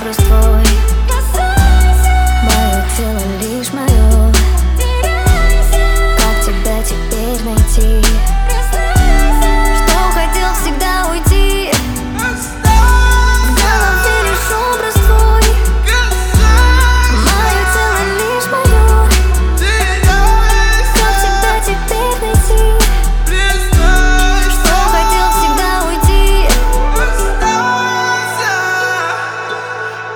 образ твой. Мое тело лишь мое. Как тебя теперь найти?